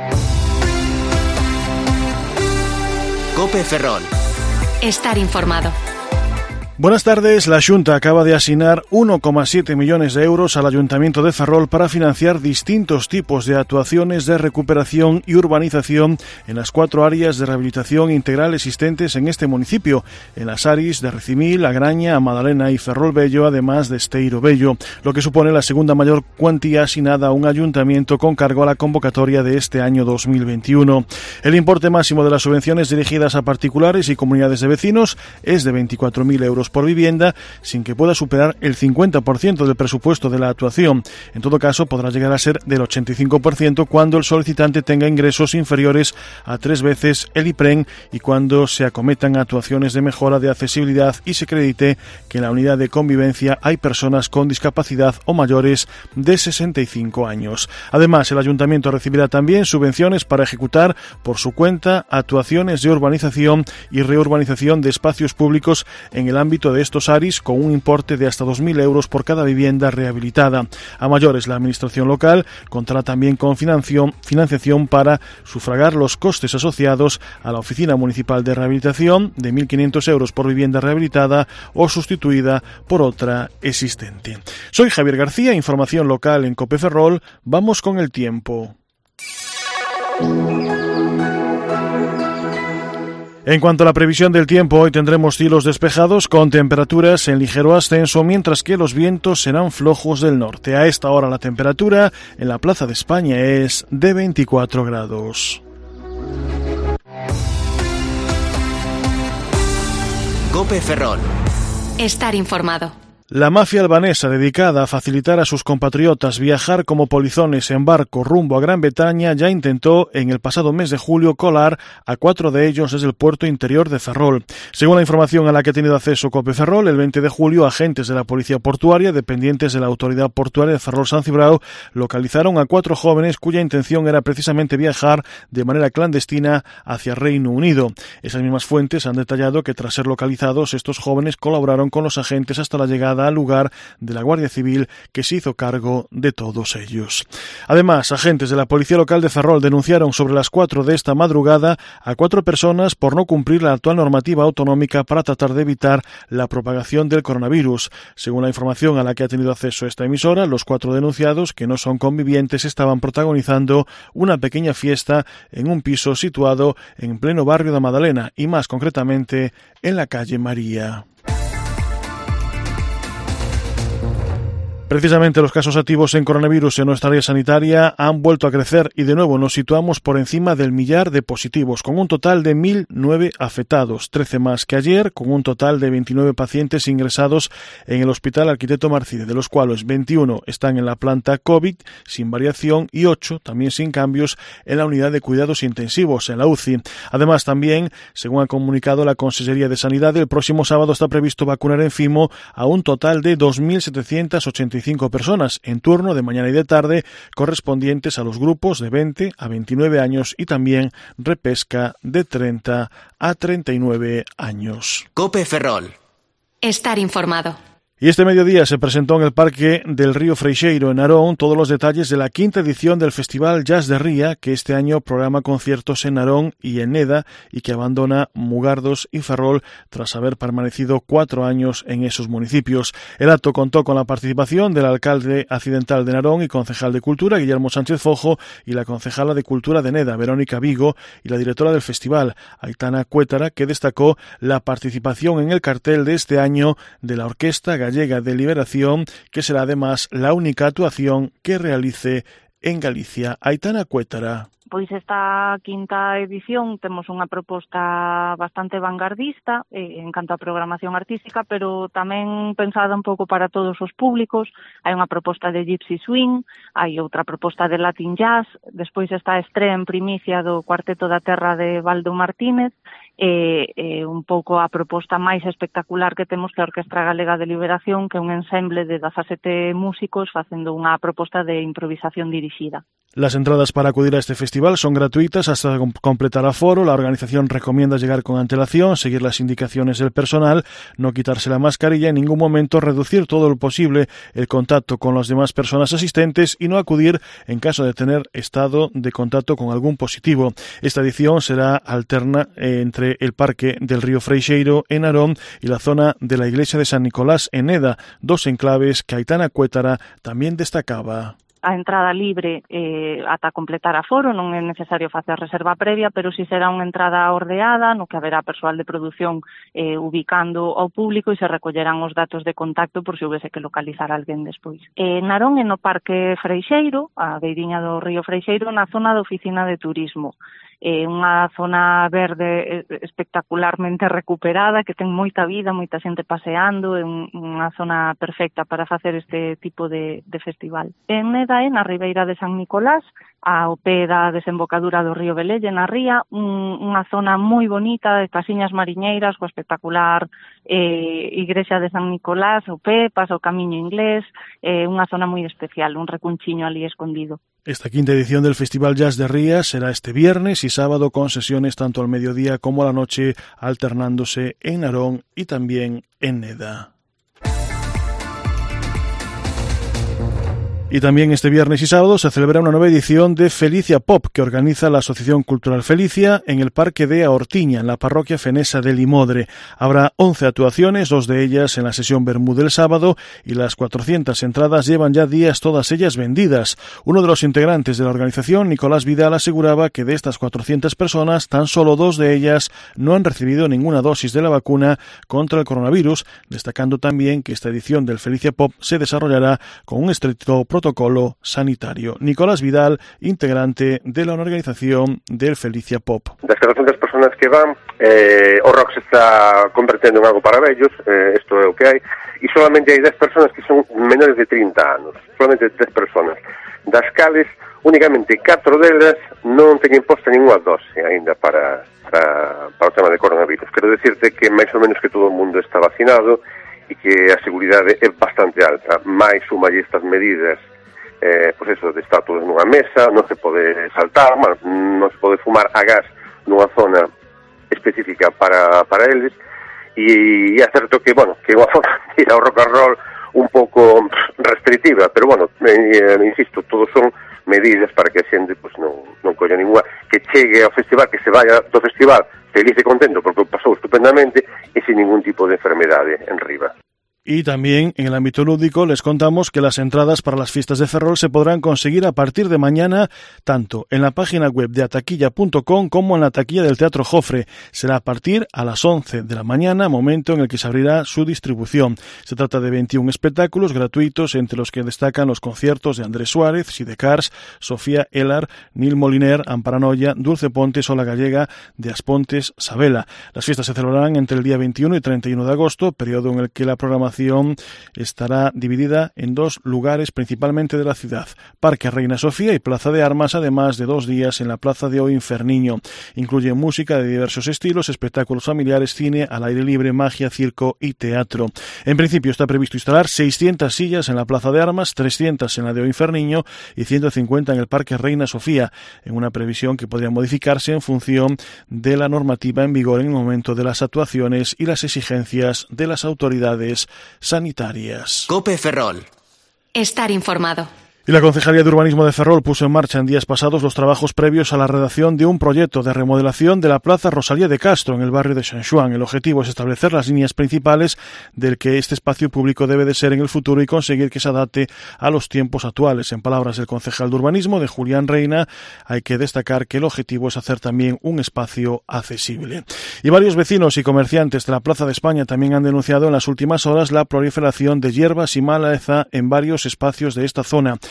COPE Ferrol. Estar informado. Buenas tardes. La Xunta acaba de asignar 1,7 millones de euros al Ayuntamiento de Ferrol para financiar distintos tipos de actuaciones de recuperación y urbanización en las 4 áreas de rehabilitación integral existentes en este municipio, en las ARIs de Recimil, A Graña, A Madalena y Ferrol Bello, además de Esteiro Bello, lo que supone la segunda mayor cuantía asignada a un ayuntamiento con cargo a la convocatoria de este año 2021. El importe máximo de las subvenciones dirigidas a particulares y comunidades de vecinos es de 24.000 euros por vivienda, sin que pueda superar el 50% del presupuesto de la actuación. En todo caso, podrá llegar a ser del 85% cuando el solicitante tenga ingresos inferiores a 3 veces el IPREN y cuando se acometan actuaciones de mejora de accesibilidad y se acredite que en la unidad de convivencia hay personas con discapacidad o mayores de 65 años. Además, el ayuntamiento recibirá también subvenciones para ejecutar por su cuenta actuaciones de urbanización y reurbanización de espacios públicos en el ámbito de estos ARIs con un importe de hasta 2.000 euros por cada vivienda rehabilitada. A mayores, la administración local contará también con financiación para sufragar los costes asociados a la Oficina Municipal de Rehabilitación de 1.500 euros por vivienda rehabilitada o sustituida por otra existente. Soy Javier García, información local en COPE Ferrol. Vamos con el tiempo. En cuanto a la previsión del tiempo, hoy tendremos cielos despejados con temperaturas en ligero ascenso, mientras que los vientos serán flojos del norte. A esta hora la temperatura en la Plaza de España es de 24 grados. COPE Ferrol. Estar informado. La mafia albanesa, dedicada a facilitar a sus compatriotas viajar como polizones en barco rumbo a Gran Bretaña, ya intentó en el pasado mes de julio colar a 4 de ellos desde el puerto interior de Ferrol. Según la información a la que ha tenido acceso COPE Ferrol, el 20 de julio agentes de la Policía Portuaria, dependientes de la Autoridad Portuaria de Ferrol-San Cibrao, localizaron a 4 jóvenes cuya intención era precisamente viajar de manera clandestina hacia Reino Unido. Esas mismas fuentes han detallado que tras ser localizados, estos jóvenes colaboraron con los agentes hasta la llegada al lugar de la Guardia Civil, que se hizo cargo de todos ellos. Además, agentes de la Policía Local de Ferrol denunciaron sobre las 4 de esta madrugada a 4 personas por no cumplir la actual normativa autonómica para tratar de evitar la propagación del coronavirus. Según la información a la que ha tenido acceso esta emisora, los 4 denunciados, que no son convivientes, estaban protagonizando una pequeña fiesta en un piso situado en pleno barrio de Madalena y más concretamente en la calle María. Precisamente los casos activos en coronavirus en nuestra área sanitaria han vuelto a crecer y de nuevo nos situamos por encima del 1.000.000 de positivos, con un total de 1.009 afectados, 13 más que ayer, con un total de 29 pacientes ingresados en el Hospital Arquitecto Marcide, de los cuales 21 están en la planta COVID sin variación y 8 también sin cambios en la unidad de cuidados intensivos, en la UCI. Además también, según ha comunicado la Consellería de Sanidad, el próximo sábado está previsto vacunar en Fimo a un total de 2.785 personas en turno de mañana y de tarde, correspondientes a los grupos de 20 a 29 años y también repesca de 30 a 39 años. COPE Ferrol. Estar informado. Y este mediodía se presentó en el Parque del Río Freixeiro, en Narón, todos los detalles de la 5ª edición del Festival Jazz de Ría, que este año programa conciertos en Narón y en Neda y que abandona Mugardos y Ferrol tras haber permanecido 4 años en esos municipios. El acto contó con la participación del alcalde accidental de Narón y concejal de Cultura, Guillermo Sánchez Fojo, y la concejala de Cultura de Neda, Verónica Vigo, y la directora del festival, Aitana Cuétara, que destacó la participación en el cartel de este año de la Orquesta Gallega de Liberación, que será además la única actuación que realice en Galicia. Aitana Cuétara. Pois esta 5ª edición temos unha proposta bastante vanguardista en canto a programación artística, pero tamén pensada un pouco para todos os públicos. Hai unha proposta de Gypsy Swing, hai outra proposta de Latin Jazz, despois está a estrea en primicia do Cuarteto da Terra de Baldo Martínez un pouco a proposta máis espectacular que temos, que a Orquestra Galega de Liberación, que é un ensemble de 17 músicos facendo unha proposta de improvisación dirixida. Las entradas para acudir a este festival son gratuitas hasta completar aforo. La organización recomienda llegar con antelación, seguir las indicaciones del personal, no quitarse la mascarilla, en ningún momento reducir todo lo posible el contacto con las demás personas asistentes y no acudir en caso de tener estado de contacto con algún positivo. Esta edición será alterna entre el Parque del Río Freixeiro en Narón y la zona de la Iglesia de San Nicolás en Eda, dos enclaves que Aitana Cuétara también destacaba. A entrada libre ata completar aforo, non é necesario facer reserva previa, pero si será unha entrada ordeada, no que haberá persoal de produción ubicando ao público e se recollerán os datos de contacto por se houvese que localizar alguén despois. Narón é no Parque Freixeiro, a beiriña do Río Freixeiro, na zona da oficina de turismo. Unha zona verde espectacularmente recuperada, que ten moita vida, moita xente paseando, é unha zona perfecta para facer este tipo de festival. En Neda, na ribeira de San Nicolás, ao pé da desembocadura do río Velelle, na ría, unha zona moi bonita de casiñas mariñeiras, coa espectacular igrexa de San Nicolás, ao pé, pasa o camiño inglés, unha zona moi especial, un recunchiño ali escondido. Esta quinta edición del Festival Jazz de Rías será este viernes y sábado con sesiones tanto al mediodía como a la noche, alternándose en Narón y también en Neda. Y también este viernes y sábado se celebra una nueva edición de Felicia Pop que organiza la Asociación Cultural Felicia en el Parque de Aortiña, en la parroquia fenesa de Limodre. Habrá 11 actuaciones, 2 de ellas en la sesión Bermú del sábado, y las 400 entradas llevan ya días todas ellas vendidas. Uno de los integrantes de la organización, Nicolás Vidal, aseguraba que de estas 400 personas, tan solo 2 de ellas no han recibido ninguna dosis de la vacuna contra el coronavirus, destacando también que esta edición del Felicia Pop se desarrollará con un estricto protocolo sanitario. Nicolás Vidal, integrante de la organización del Felicia Pop. Das 400 personas que van, o rock se está convertendo en algo para vellos, isto é o que hai, e solamente hai 10 personas que son menores de 30 anos, solamente 10 personas, das cales únicamente 4 delas non teñen posta ninguna dose ainda para o tema de coronavirus. Quero decirte que máis ou menos que todo o mundo está vacinado e que a seguridade é bastante alta, máis sumalle estas medidas, pois eso, de estar todos nunha mesa, non se pode saltar, non se pode fumar a gas nunha zona específica para eles, e é certo que, bueno, que unha zona de ir ao rock and roll un pouco restrictiva, pero, bueno, insisto, todos son medidas para que a xente pois, non colla ninguna, que chegue ao festival, que se vaya do festival feliz e contento porque pasou estupendamente e sin ningún tipo de enfermedade en riba. Y también en el ámbito lúdico les contamos que las entradas para las fiestas de Ferrol se podrán conseguir a partir de mañana tanto en la página web de ataquilla.com como en la taquilla del Teatro Jofre. Será a partir a las 11 de la mañana, momento en el que se abrirá su distribución. Se trata de 21 espectáculos gratuitos, entre los que destacan los conciertos de Andrés Suárez, Sidecars, Sofía Elar, Nil Moliner, Amparanoia, Dulce Pontes o La Gallega de Aspontes Sabela. Las fiestas se celebrarán entre el día 21 y 31 de agosto, periodo en el que la programación estará dividida en 2 lugares principalmente de la ciudad, Parque Reina Sofía y Plaza de Armas, además de 2 días en la Plaza de O Inferniño. Incluye música de diversos estilos, espectáculos familiares, cine al aire libre, magia, circo y teatro. En principio está previsto instalar 600 sillas en la Plaza de Armas, 300 en la de O Inferniño y 150 en el Parque Reina Sofía, en una previsión que podría modificarse en función de la normativa en vigor en el momento de las actuaciones y las exigencias de las autoridades sanitarias. COPE Ferrol. Estar informado. Y la Concejalía de Urbanismo de Ferrol puso en marcha en días pasados los trabajos previos a la redacción de un proyecto de remodelación de la Plaza Rosalía de Castro en el barrio de San Xoán. El objetivo es establecer las líneas principales del que este espacio público debe de ser en el futuro y conseguir que se adapte a los tiempos actuales. En palabras del concejal de Urbanismo, de Julián Reina, hay que destacar que el objetivo es hacer también un espacio accesible. Y varios vecinos y comerciantes de la Plaza de España también han denunciado en las últimas horas la proliferación de hierbas y maleza en varios espacios de esta zona.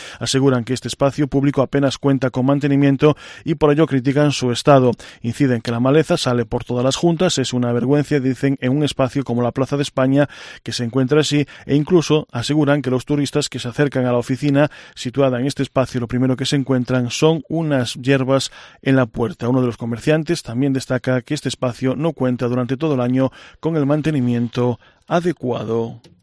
Aseguran que este espacio público apenas cuenta con mantenimiento y por ello critican su estado. Inciden que la maleza sale por todas las juntas, es una vergüenza, dicen, en un espacio como la Plaza de España que se encuentra así, e incluso aseguran que los turistas que se acercan a la oficina situada en este espacio lo primero que se encuentran son unas hierbas en la puerta. Uno de los comerciantes también destaca que este espacio no cuenta durante todo el año con el mantenimiento adecuado.